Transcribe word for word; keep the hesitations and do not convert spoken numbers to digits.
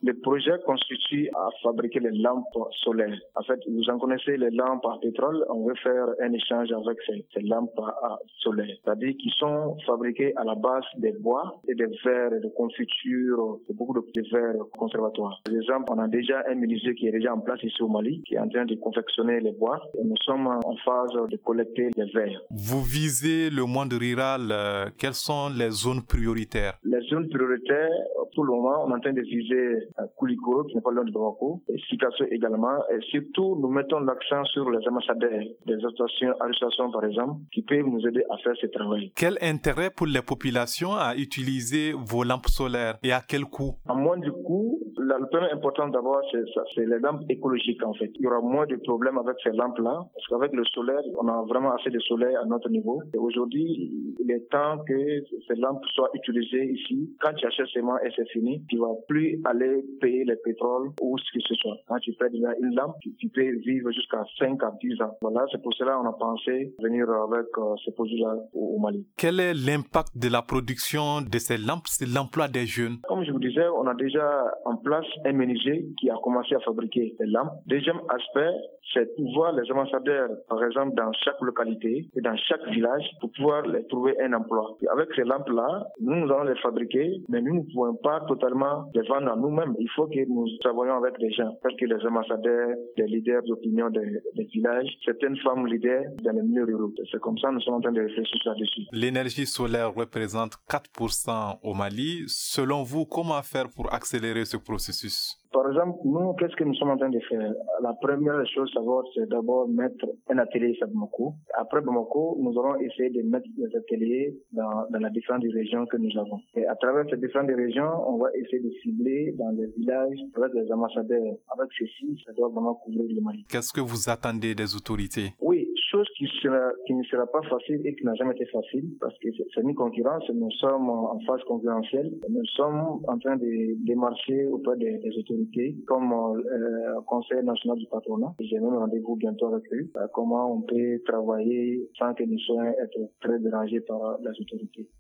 Le projet constitue à fabriquer les lampes solaires. En fait, vous en connaissez les lampes à pétrole. On veut faire un échange avec ces, ces lampes à solaires. C'est-à-dire qu'ils sont fabriqués à la base des bois et des verres de confiture, et beaucoup de verres conservatoires. Par exemple, on a déjà un menuisier qui est déjà en place ici au Mali, qui est en train de confectionner les bois. Et nous sommes en phase de collecter les verres. Vous visez le monde rural. Euh, quelles sont les zones prioritaires? Les zones prioritaires, pour le moment, on est en train de viser Koulikoro, qui n'est pas loin de Bamako, et Sikasso également. Et surtout, nous mettons l'accent sur les ambassadeurs des associations, associations, par exemple, qui peuvent nous aider à faire ce travail. Quel intérêt pour les populations à utiliser vos lampes solaires et à quel coût? À moins du coût, le premier important d'abord, c'est, c'est les lampes écologiques en fait. Il y aura moins de problèmes avec ces lampes-là, parce qu'avec le solaire, on a vraiment assez de soleil à notre niveau. Et aujourd'hui, il est temps que ces lampes soient utilisées ici. Quand tu achètes seulement et c'est fini, tu ne vas plus aller payer le pétrole ou ce que ce soit. Quand tu payes déjà une lampe, tu, tu peux vivre jusqu'à cinq à dix ans. Voilà, c'est pour cela qu'on a pensé venir avec euh, ces produits-là au, au Mali. Quel est l'impact de la production de ces lampes sur l'emploi des jeunes? Comme je vous disais, on a déjà en place un menuisier qui a commencé à fabriquer des lampes. Deuxième aspect, c'est pouvoir les ambassadeurs, par exemple, dans chaque localité et dans chaque village, pour pouvoir les trouver un emploi. Et avec ces lampes-là, nous, nous allons les fabriquer, mais nous ne pouvons pas totalement les vendre à nous-mêmes. Il faut que nous travaillions avec des gens, tels que les ambassadeurs, les leaders d'opinion des, des villages, certaines femmes leaders dans les milieux ruraux. C'est comme ça que nous sommes en train de réfléchir là-dessus. L'énergie solaire représente quatre pour cent au Mali. Selon vous, comment faire pour accélérer ce processus? Par exemple, nous, qu'est-ce que nous sommes en train de faire? La première chose à voir, c'est d'abord mettre un atelier à Bamako. Après Bamako, nous allons essayer de mettre des ateliers dans, dans les différentes régions que nous avons. Et à travers ces différentes régions, on va essayer de cibler dans les villages avec les ambassadeurs. Avec ceci, ça doit vraiment couvrir le Mali. Qu'est-ce que vous attendez des autorités? Oui, chose qui, sera, qui ne sera pas facile et qui n'a jamais été facile, parce que c'est une concurrence, nous sommes en phase concurrentielle. Nous sommes en train de démarcher auprès des, des autorités comme le euh, Conseil national du patronat. J'ai même rendez-vous bientôt avec eux. Euh, comment on peut travailler sans que nous soyons être très dérangés par les autorités.